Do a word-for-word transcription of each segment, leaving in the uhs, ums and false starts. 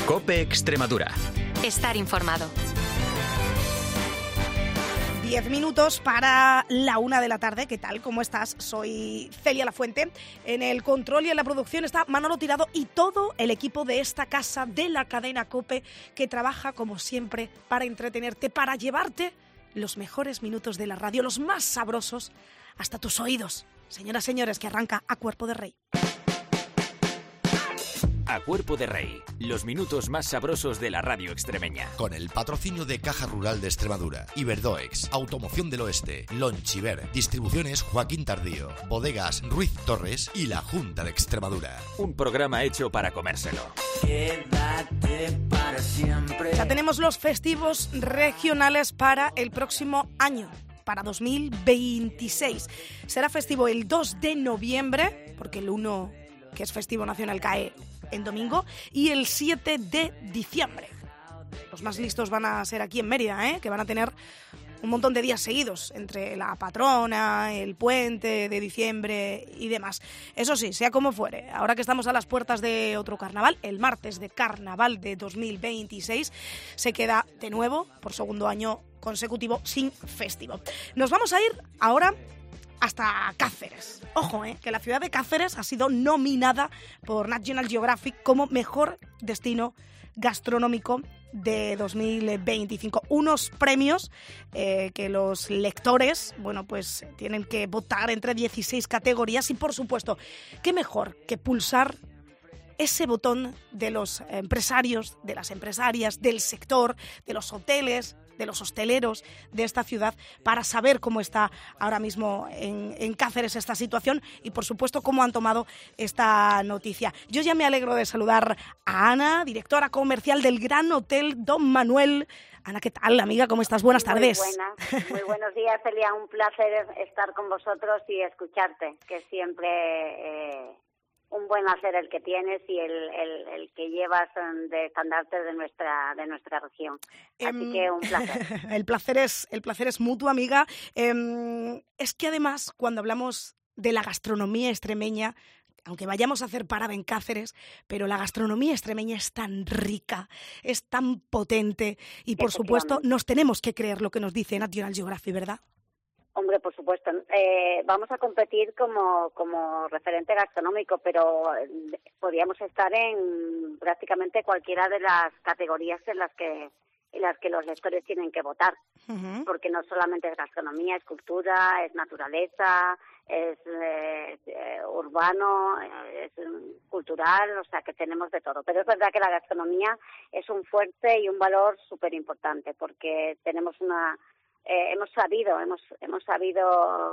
COPE Extremadura. Estar informado. Diez minutos para la una de la tarde. ¿Qué tal? ¿Cómo estás? Soy Celia Lafuente. En el control y en la producción está Manolo Tirado y todo el equipo de esta casa de la cadena COPE que trabaja, como siempre, para entretenerte, para llevarte los mejores minutos de la radio, los más sabrosos, hasta tus oídos. Señoras y señores, que arranca A Cuerpo de Rey. A Cuerpo de Rey, los minutos más sabrosos de la radio extremeña. Con el patrocinio de Caja Rural de Extremadura, Iberdoex, Automoción del Oeste, Lonchiver, Distribuciones Joaquín Tardío, Bodegas Ruiz Torres y la Junta de Extremadura. Un programa hecho para comérselo. Quédate para siempre. Ya tenemos los festivos regionales para el próximo año, para dos mil veintiséis. Será festivo el dos de noviembre, porque el uno, que es festivo nacional, cae en domingo, y el siete de diciembre. Los más listos van a ser aquí en Mérida, ¿eh? Que van a tener un montón de días seguidos, entre la patrona, el puente de diciembre y demás. Eso sí, sea como fuere, ahora que estamos a las puertas de otro carnaval, el martes de carnaval de dos mil veintiséis, se queda de nuevo, por segundo año consecutivo, sin festivo. Nos vamos a ir ahora hasta Cáceres. Ojo, eh, que la ciudad de Cáceres ha sido nominada por National Geographic como mejor destino gastronómico de dos mil veinticinco. Unos premios eh, que los lectores, bueno, pues tienen que votar entre dieciséis categorías y, por supuesto, qué mejor que pulsar ese botón de los empresarios, de las empresarias, del sector, de los hoteles, de los hosteleros de esta ciudad, para saber cómo está ahora mismo en, en Cáceres esta situación y, por supuesto, cómo han tomado esta noticia. Yo ya me alegro de saludar a Ana, directora comercial del Gran Hotel Don Manuel. Ana, ¿qué tal, amiga? ¿Cómo estás? Buenas tardes. Muy buenas, muy buenos días, Celia. Un placer estar con vosotros y escucharte, que siempre... Eh... un buen hacer el que tienes y el, el, el que llevas de estandarte de nuestra de nuestra región. Así um, que un placer. El placer es el placer es mutuo, amiga. Um, es que además, cuando hablamos de la gastronomía extremeña, aunque vayamos a hacer parada en Cáceres, pero la gastronomía extremeña es tan rica, es tan potente y, por supuesto, nos tenemos que creer lo que nos dice National Geographic, ¿verdad? Hombre, por supuesto. Eh, vamos a competir como, como referente gastronómico, pero podríamos estar en prácticamente cualquiera de las categorías en las que en las que los lectores tienen que votar, uh-huh. Porque no solamente es gastronomía, es cultura, es naturaleza, es eh, eh, urbano, es cultural, o sea que tenemos de todo. Pero es verdad que la gastronomía es un fuerte y un valor súper importante, porque tenemos una Eh, hemos sabido, hemos hemos sabido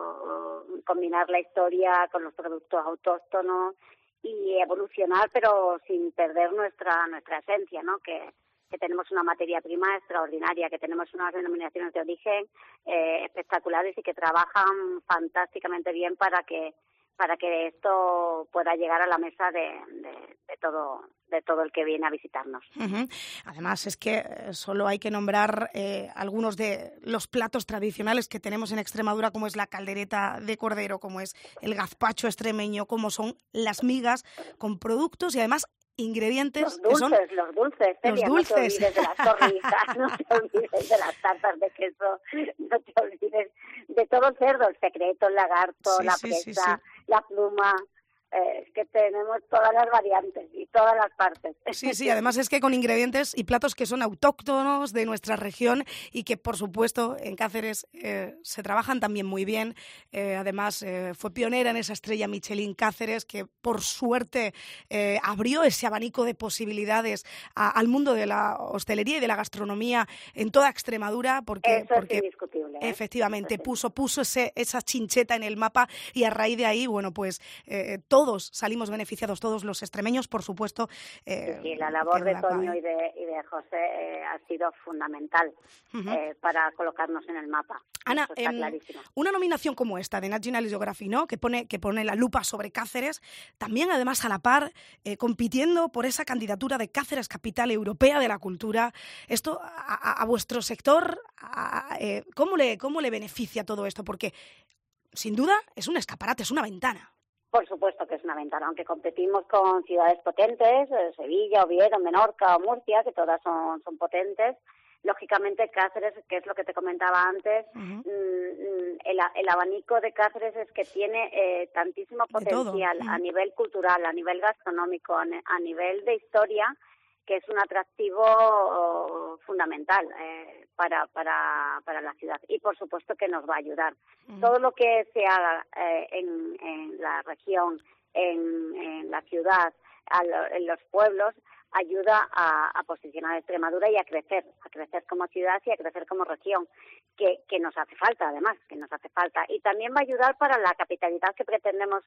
combinar la historia con los productos autóctonos y evolucionar, pero sin perder nuestra nuestra esencia, ¿no? Que, que tenemos una materia prima extraordinaria, que tenemos unas denominaciones de origen eh, espectaculares y que trabajan fantásticamente bien para que para que esto pueda llegar a la mesa de, de, de todo de todo el que viene a visitarnos. Uh-huh. Además, es que solo hay que nombrar eh, algunos de los platos tradicionales que tenemos en Extremadura, como es la caldereta de cordero, como es el gazpacho extremeño, como son las migas, con productos y además ingredientes los dulces, que son los dulces, Celia, los dulces. No te olvides de las torrijas, no te olvides de las tartas de queso, no te olvides de todo el cerdo, el secreto, el lagarto, sí, la sí, presa, sí, sí. la pluma. Eh, es que tenemos todas las variantes y todas las partes. Sí, sí, además es que con ingredientes y platos que son autóctonos de nuestra región y que, por supuesto, en Cáceres eh, se trabajan también muy bien. Eh, además, eh, fue pionera en esa estrella Michelin Cáceres, que por suerte eh, abrió ese abanico de posibilidades a, al mundo de la hostelería y de la gastronomía en toda Extremadura, porque, Eso porque es indiscutible, ¿eh? efectivamente Eso sí. puso, puso ese, esa chincheta en el mapa y a raíz de ahí, bueno, pues eh, todo todos salimos beneficiados, todos los extremeños, por supuesto. Eh, sí, sí, la labor de Toño y de, y de José eh, ha sido fundamental uh-huh. eh, para colocarnos en el mapa. Ana, está eh, clarísimo. Una nominación como esta de National Geographic, ¿no? que pone que pone la lupa sobre Cáceres, también además a la par, eh, compitiendo por esa candidatura de Cáceres Capital Europea de la Cultura. Esto a, a, a vuestro sector, a, eh, ¿cómo le, cómo le beneficia todo esto? Porque, sin duda, es un escaparate, es una ventana. Por supuesto que es una ventaja, aunque competimos con ciudades potentes, eh, Sevilla, Oviedo, Menorca o Murcia, que todas son, son potentes. Lógicamente Cáceres, que es lo que te comentaba antes, uh-huh. mmm, el, el abanico de Cáceres es que tiene eh, tantísimo potencial uh-huh. a nivel cultural, a nivel gastronómico, a, a nivel de historia, que es un atractivo oh, fundamental eh, para, para, para la ciudad. Y por supuesto que nos va a ayudar. Uh-huh. Todo lo que se haga eh, en, en la región, en, en la ciudad, a lo, en los pueblos, ayuda a, a posicionar a Extremadura y a crecer, a crecer como ciudad y a crecer como región, que, que nos hace falta además, que nos hace falta. Y también va a ayudar para la capitalidad que pretendemos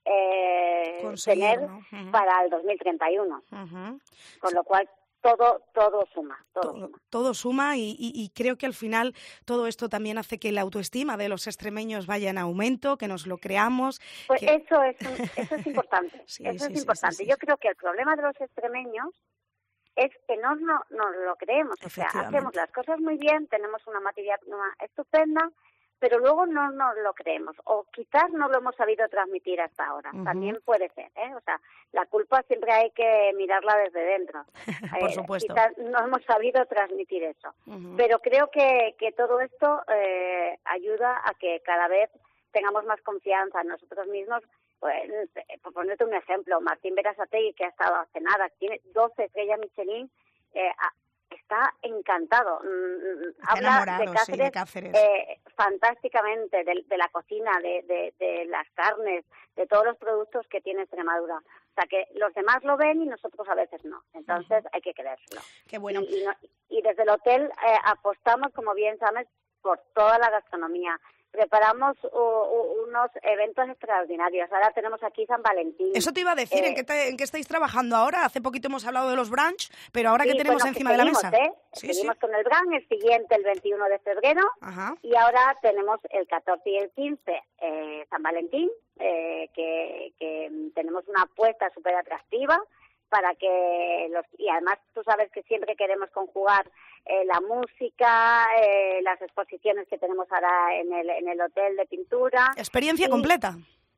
eh, tener, ¿no? Uh-huh. para el dos mil treinta y uno. Uh-huh. Con lo cual todo todo suma, todo, todo suma. Todo suma y, y, y creo que al final todo esto también hace que la autoestima de los extremeños vaya en aumento, que nos lo creamos. Pues que... eso es eso es importante, sí, eso sí, es importante. Sí, sí, sí. Yo creo que el problema de los extremeños es que no nos no, no lo creemos, o sea, hacemos las cosas muy bien, tenemos una materia prima estupenda, pero luego no nos lo creemos, o quizás no lo hemos sabido transmitir hasta ahora, uh-huh. también puede ser, ¿eh? O sea, la culpa siempre hay que mirarla desde dentro. Por eh, supuesto. Quizás no hemos sabido transmitir eso, uh-huh. pero creo que, que todo esto eh, ayuda a que cada vez tengamos más confianza en nosotros mismos. Pues, por ponerte un ejemplo, Martín Berasategui, que ha estado hace nada, tiene doce estrellas Michelin, eh, está encantado. Está Habla de Cáceres, sí, de Cáceres. Eh, fantásticamente, de, de la cocina, de, de, de las carnes, de todos los productos que tiene Extremadura. O sea, que los demás lo ven y nosotros a veces no. Entonces uh-huh. hay que creérselo. Qué bueno. Y, y, no, y desde el hotel eh, apostamos, como bien sabes, por toda la gastronomía. Preparamos uh, uh, unos eventos extraordinarios. Ahora tenemos aquí San Valentín. Eso te iba a decir, eh, ¿en, qué te, ¿en qué estáis trabajando ahora? Hace poquito hemos hablado de los brunch, pero ahora sí, ¿qué tenemos bueno, encima seguimos, de la mesa? ¿eh? Sí, seguimos sí. con el brunch, el siguiente el veintiuno de febrero. Ajá. Y ahora tenemos el catorce y el quince eh, San Valentín, eh, que, que tenemos una apuesta súper atractiva para que los y además tú sabes que siempre queremos conjugar eh, la música, eh, las exposiciones que tenemos ahora en el en el hotel de pintura. Experiencia y, completa.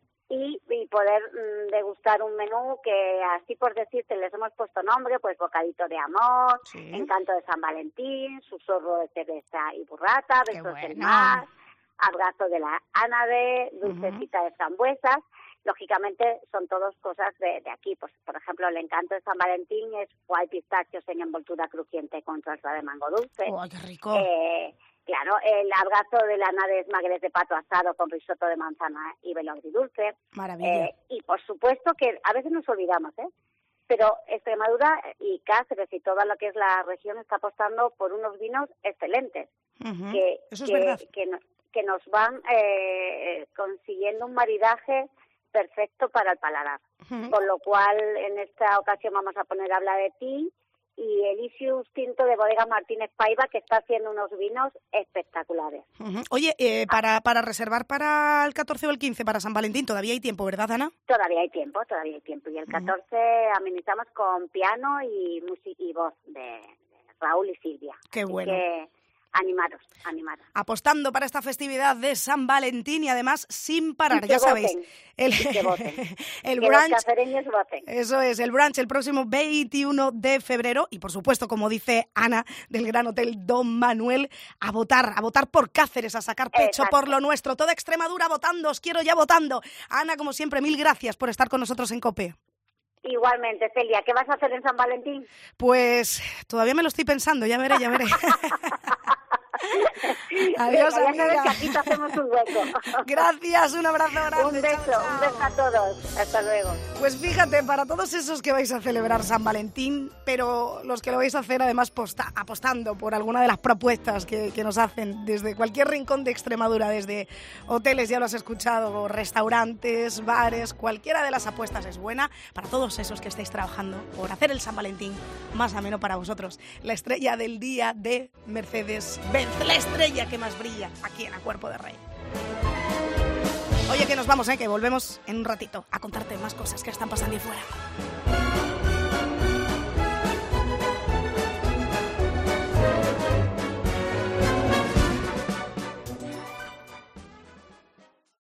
Y, y poder mm, degustar un menú que, así por decirte, les hemos puesto nombre, pues bocadito de amor, sí. encanto de San Valentín, susurro de cereza y burrata, besos bueno. del mar, abrazo de la ánade, dulcecita uh-huh. de frambuesas. Lógicamente son todas cosas de, de aquí. Pues, por ejemplo, el encanto de San Valentín es guay pistachos en envoltura crujiente con salsa de mango dulce. ¡Oh, qué rico! Eh, claro, el abrazo de la nave es magres de pato asado con risotto de manzana y velo agridulce. Maravilla. Eh, y por supuesto que a veces nos olvidamos, ¿eh? Pero Extremadura y Cáceres y toda lo que es la región está apostando por unos vinos excelentes. Uh-huh. que, Eso es que, verdad. Que, no, que nos van eh, consiguiendo un maridaje perfecto para el paladar. Uh-huh. Con lo cual, en esta ocasión vamos a poner a hablar de ti y Elisius Tinto de Bodegas Martínez Paiva, que está haciendo unos vinos espectaculares. Uh-huh. Oye, eh, para, para reservar para el catorce o el quince, para San Valentín, todavía hay tiempo, ¿verdad, Ana? Todavía hay tiempo, todavía hay tiempo. Y el catorce uh-huh. amenizamos con piano y, music- y voz de, de Raúl y Silvia. Qué bueno. Así que, animaros, animaros. Apostando para esta festividad de San Valentín y además sin parar, y ya voten, sabéis. El, que voten. el que brunch, los cacereños voten. Eso es, el brunch el próximo veintiuno de febrero y por supuesto, como dice Ana del Gran Hotel Don Manuel, a votar, a votar por Cáceres, a sacar pecho Exacto. por lo nuestro. Toda Extremadura votando, os quiero ya votando. Ana, como siempre, mil gracias por estar con nosotros en COPE. Igualmente, Celia, ¿qué vas a hacer en San Valentín? Pues todavía me lo estoy pensando, ya veré, ya veré. Adiós, Venga, amiga. Ya sabes que aquí te hacemos un hueco. Gracias, un abrazo grande. Un beso, chao, chao. un beso a todos. Hasta luego. Pues fíjate, para todos esos que vais a celebrar San Valentín, pero los que lo vais a hacer además posta, apostando por alguna de las propuestas que, que nos hacen desde cualquier rincón de Extremadura, desde hoteles, ya lo has escuchado, restaurantes, bares, cualquiera de las apuestas es buena. Para todos esos que estáis trabajando por hacer el San Valentín más ameno para vosotros. La estrella del día de Mercedes-Benz, la estrella que más brilla aquí en A Cuerpo de Rey. Oye, que nos vamos, ¿eh? Que volvemos en un ratito a contarte más cosas que están pasando ahí fuera.